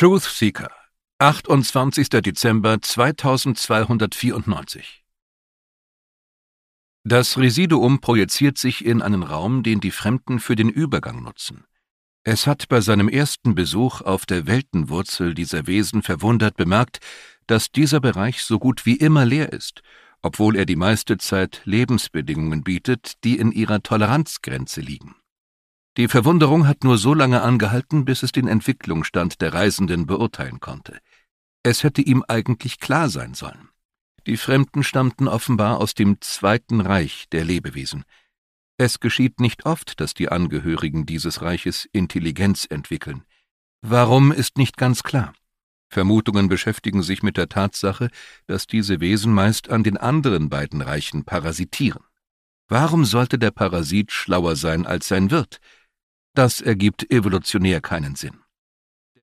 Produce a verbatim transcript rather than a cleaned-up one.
Truthseeker, achtundzwanzigster Dezember zweitausendzweihundertvierundneunzig. Das Residuum projiziert sich in einen Raum, den die Fremden für den Übergang nutzen. Es hat bei seinem ersten Besuch auf der Weltenwurzel dieser Wesen verwundert bemerkt, dass dieser Bereich so gut wie immer leer ist, obwohl er die meiste Zeit Lebensbedingungen bietet, die in ihrer Toleranzgrenze liegen. Die Verwunderung hat nur so lange angehalten, bis es den Entwicklungsstand der Reisenden beurteilen konnte. Es hätte ihm eigentlich klar sein sollen. Die Fremden stammten offenbar aus dem Zweiten Reich der Lebewesen. Es geschieht nicht oft, dass die Angehörigen dieses Reiches Intelligenz entwickeln. Warum, ist nicht ganz klar. Vermutungen beschäftigen sich mit der Tatsache, dass diese Wesen meist an den anderen beiden Reichen parasitieren. Warum sollte der Parasit schlauer sein als sein Wirt? Das ergibt evolutionär keinen Sinn.